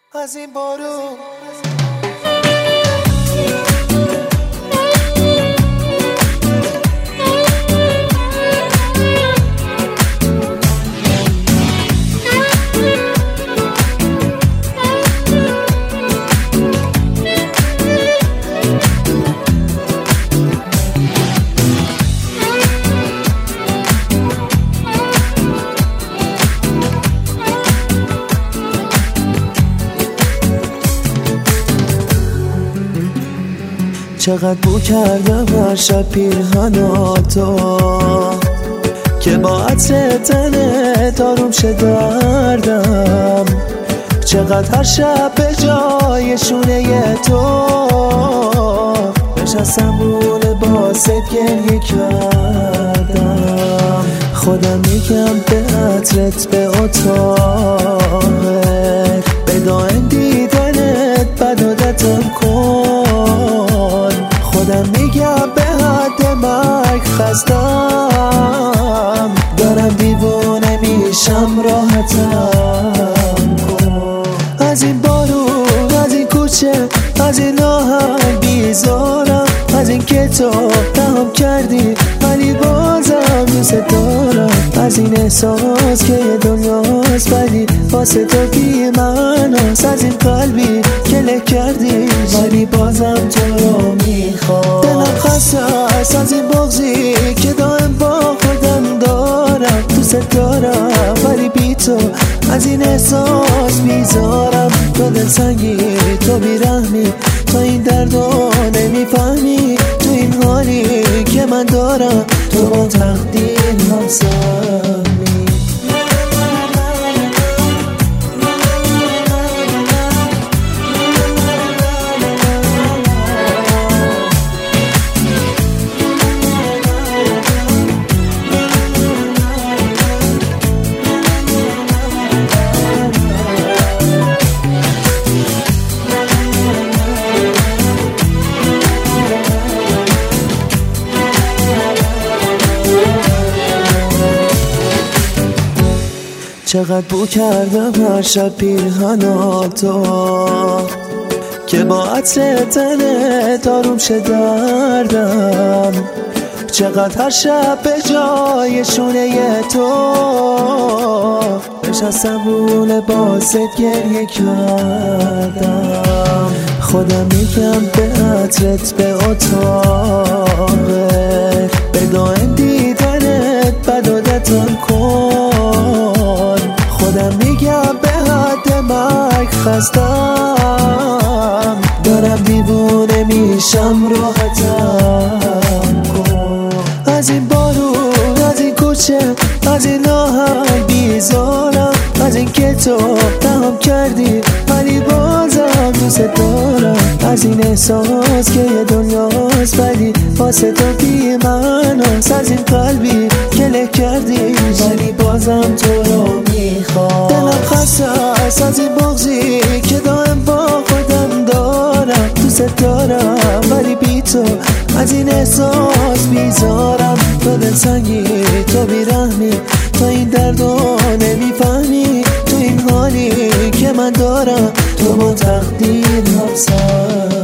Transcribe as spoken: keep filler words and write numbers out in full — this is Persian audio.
از این بارون چقدر بو کردم هر شب پیرهناتو که با عطر تنت آروم شه دردم. چقدر هر شب به جای شونه تو نشستم رو لباست گریه کردم. خودم میگم به عطرت به اتاقت به دائم دیدنت بد عادتم کن. خودم میگم به حد مرگ خستم دارم دیوونه میشم راحتم کن. از این بارون از این کوچه از این آهنگ بیزارم از این که تو رهم کردی ولی بازم دوست دارم. از این احساس که یه دنیاست ولی واسه تو بی معناست. از این قلبی که له کردی ولی بازم تو رو میخوام. دلم خسته است از این بغضی که دائم با خودم دارم. دوست دارم ولی بی تو از این احساس بیزارم. تو دل سنگی تو بیرحمی تو این دردو نمیفهمی. تو این حالی که من دارم تو با تقدیر همسمی. چقدر بو کردم هر شب پیرهناتو که با عطر تنت آروم شه دردم. چقدر هر شب به جای شونه تو نشستم رو لباست گریه کردم. خودم میگم به عطرت به اتاقت به دائم دیدنت بد عادتم کن. خودم میگم به حد مرگ خستم دارم دیوونه میشم راحتم کن. از این بارون از این کوچه از این آهنگ بیزارم از این که تو رهم کردی ولی بازم دوست دارم. از این احساس که یه دنیاست ولی واسه تو بی معناست. از این قلبی که له کردی ولی بازم تو رو میخوام. دلم خسته است از این بغضی که دائم با خودم دارم. دوست دارم ولی بی تو از این احساس بیزارم. تو دل سنگی تو بیرحمی تو این دردو نمیفهمی. تو این حالی که من دارم تو با تقدیر همسر